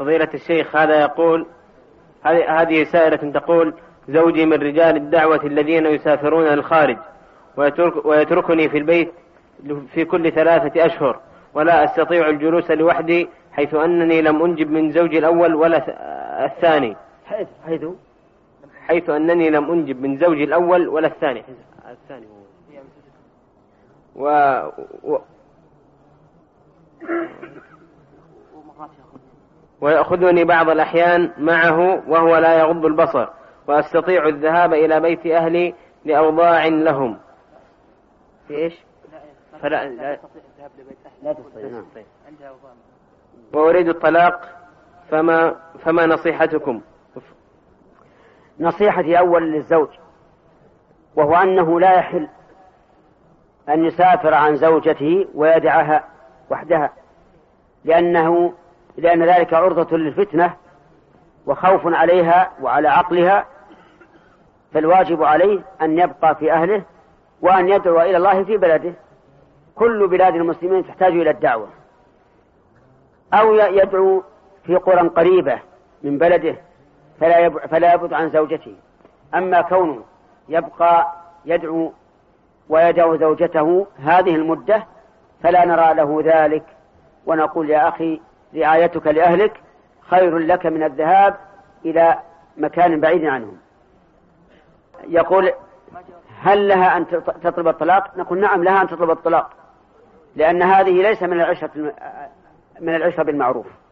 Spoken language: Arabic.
فضيلة الشيخ هذا يقول، هذه سائلة تقول: زوجي من رجال الدعوة الذين يسافرون للخارج ويتركني في البيت في كل 3 أشهر، ولا أستطيع الجلوس لوحدي، حيث أنني لم أنجب من زوجي الأول ولا الثاني. حيث أنني لم أنجب من زوجي الأول ولا الثاني. ويأخذني بعض الأحيان معه وهو لا يغض البصر، وأستطيع الذهاب إلى بيت أهلي لأوضاع لهم. في إيش؟ لا تستطيع. وأريد الطلاق، فما نصيحتكم؟ نصيحتي أولا للزوج، وهو أنه لا يحل أن يسافر عن زوجته ويدعها وحدها، لأن ذلك عرضة للفتنة وخوف عليها وعلى عقلها، فالواجب عليه أن يبقى في أهله وأن يدعو إلى الله في بلده. كل بلاد المسلمين تحتاج إلى الدعوة، أو يدعو في قرى قريبة من بلده فلا يبعد عن زوجته. أما كونه يبقى يدعو ويدعو زوجته هذه المدة فلا نرى له ذلك، ونقول: يا أخي، رعايتك لأهلك خير لك من الذهاب إلى مكان بعيد عنهم. يقول: هل لها أن تطلب الطلاق؟ نقول: نعم، لها أن تطلب الطلاق، لأن هذه ليس من العشرة بالمعروف.